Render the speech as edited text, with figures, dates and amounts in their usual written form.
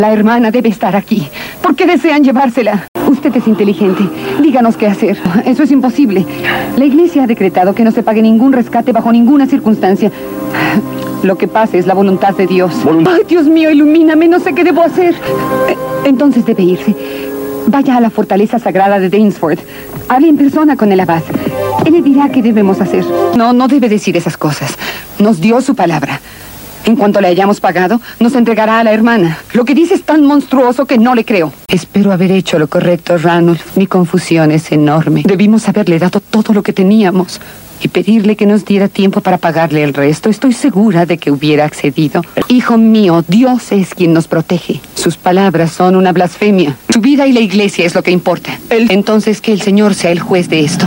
La hermana debe estar aquí. ¿Por qué desean llevársela? Usted es inteligente. Díganos qué hacer. Eso es imposible. La iglesia ha decretado que no se pague ningún rescate bajo ninguna circunstancia. Lo que pase es la voluntad de Dios. Ay, Dios mío, ilumíname. No sé qué debo hacer. Entonces debe irse. Vaya a la fortaleza sagrada de Dainsford. Hable en persona con el abad. Él le dirá qué debemos hacer. No debe decir esas cosas. Nos dio su palabra. En cuanto le hayamos pagado, nos entregará a la hermana. Lo que dice es tan monstruoso que no le creo. Espero haber hecho lo correcto, Ranulph. Mi confusión es enorme. Debimos haberle dado todo lo que teníamos y pedirle que nos diera tiempo para pagarle el resto. Estoy segura de que hubiera accedido. Hijo mío, Dios es quien nos protege. Sus palabras son una blasfemia. Su vida y la iglesia es lo que importa. Entonces que el Señor sea el juez de esto.